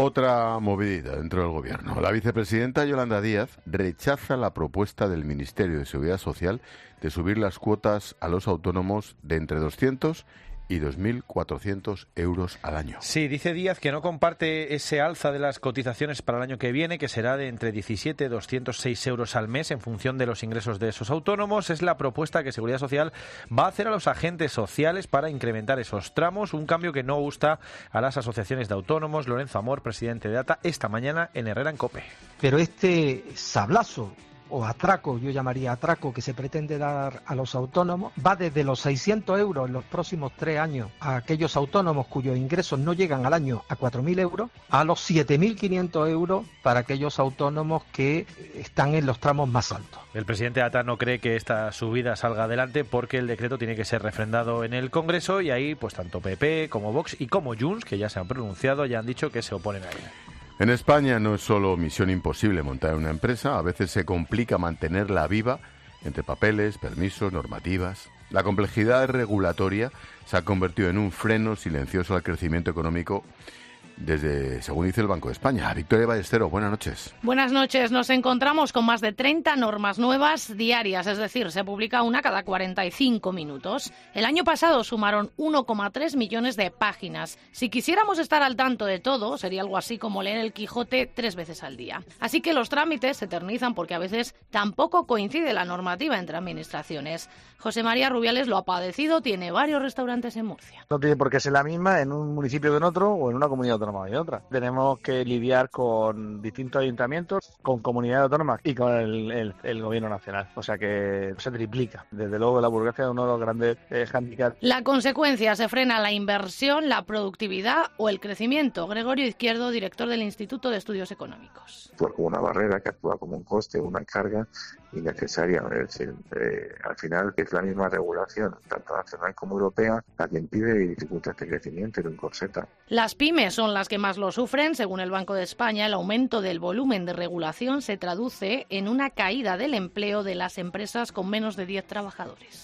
Otra movidita dentro del gobierno. La vicepresidenta Yolanda Díaz rechaza la propuesta del Ministerio de Seguridad Social de subir las cuotas a los autónomos de entre 200 y 2.400 euros al año. Sí, dice Díaz que no comparte ese alza de las cotizaciones para el año que viene, que será de entre 17 y 206 euros al mes en función de los ingresos de esos autónomos. Es la propuesta que Seguridad Social va a hacer a los agentes sociales para incrementar esos tramos, un cambio que no gusta a las asociaciones de autónomos. Lorenzo Amor, presidente de ATA, esta mañana en Herrera en COPE. Pero este sablazo o atraco, yo llamaría atraco, que se pretende dar a los autónomos, va desde los 600 euros en los próximos 3 años a aquellos autónomos cuyos ingresos no llegan al año a 4.000 euros, a los 7.500 euros para aquellos autónomos que están en los tramos más altos. El presidente de ATA no cree que esta subida salga adelante porque el decreto tiene que ser refrendado en el Congreso y ahí pues tanto PP como Vox y como Junts, que ya se han pronunciado, ya han dicho que se oponen a él. En España no es solo misión imposible montar una empresa, a veces se complica mantenerla viva entre papeles, permisos, normativas. La complejidad regulatoria se ha convertido en un freno silencioso al crecimiento económico según dice el Banco de España. Victoria Ballesteros, buenas noches. Buenas noches. Nos encontramos con más de 30 normas nuevas diarias, es decir, se publica una cada 45 minutos. El año pasado sumaron 1,3 millones de páginas. Si quisiéramos estar al tanto de todo, sería algo así como leer el Quijote 3 veces al día. Así que los trámites se eternizan porque a veces tampoco coincide la normativa entre administraciones. José María Rubiales lo ha padecido, tiene varios restaurantes en Murcia. No tiene por qué ser la misma en un municipio que en otro o en una comunidad autónoma y otra. Tenemos que lidiar con distintos ayuntamientos, con comunidades autónomas y con el gobierno nacional. O sea que se triplica. Desde luego la burocracia es uno de los grandes hándicaps. La consecuencia se frena la inversión, la productividad o el crecimiento. Gregorio Izquierdo, director del Instituto de Estudios Económicos. Actúa como una barrera que actúa como un coste, una carga innecesaria. Es decir, al final es la misma regulación, tanto nacional como europea, la que impide y dificulta este crecimiento y lo encorseta. Las pymes son las que más lo sufren. Según el Banco de España, el aumento del volumen de regulación se traduce en una caída del empleo de las empresas con menos de 10 trabajadores.